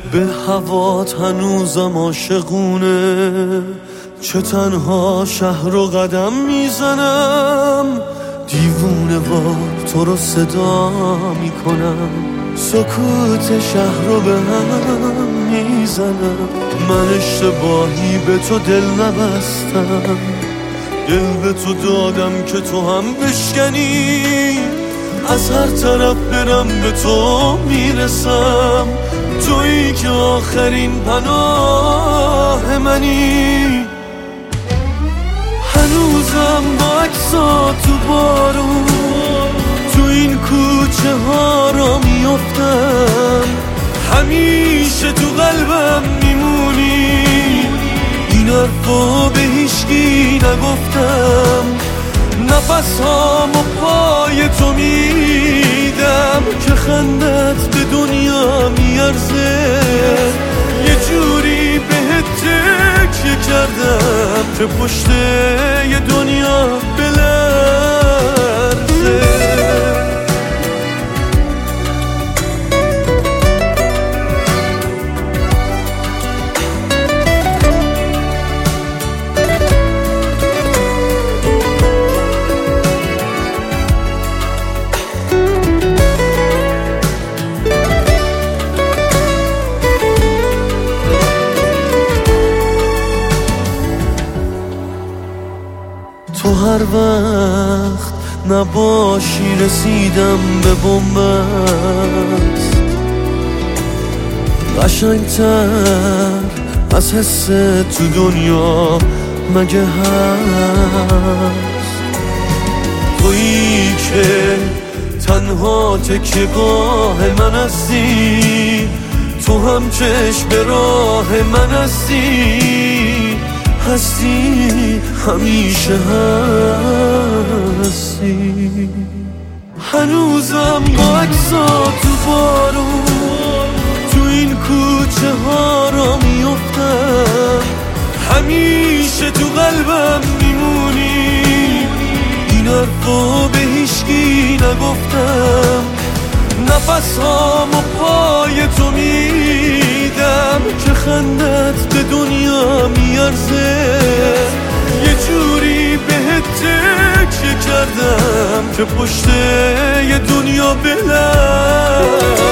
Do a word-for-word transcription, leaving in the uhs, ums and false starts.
به هوات هنوزم عاشقونه، چه تنها شهر رو قدم میزنم، دیوونه وار تو رو صدا میکنم، سکوت شهر رو به هم میزنم. من اشتباهی به تو دل نبستم، دل به تو دادم که تو هم بشکنی، از هر طرف برم به تو میرسم، تویی که آخرین پناه منی. هنوزم با عکسات تو بارون تو این کوچه ها را میافتم، همیشه تو قلبم میمونی، این حرفا به هیچکی نگفتم، نفس هامو پای تو میدم که خندت به دنیا میارزه، یه جوری بهت تکیه کردم که پشت یه دنیا بلرزه. تو هر وقت نباشی رسیدم به بنبست، قشنگتر از حس تو دنیا مگه هست؟ تویی که تنها تکیه‌گاه من هستی، تو هم چشم به راه من هستی، هستی همیشه هستی. هنوزم با عکسات تو بارون تو این کوچه ها را میافتم، همیشه تو قلبم میمونی، این حرفا به هیچکی نگفتم، نفس هامو پای تو میدم که خندت به دنیا میارزه، یه جوری بهت تکیه کردم که پشت یه دنیا بلرزه.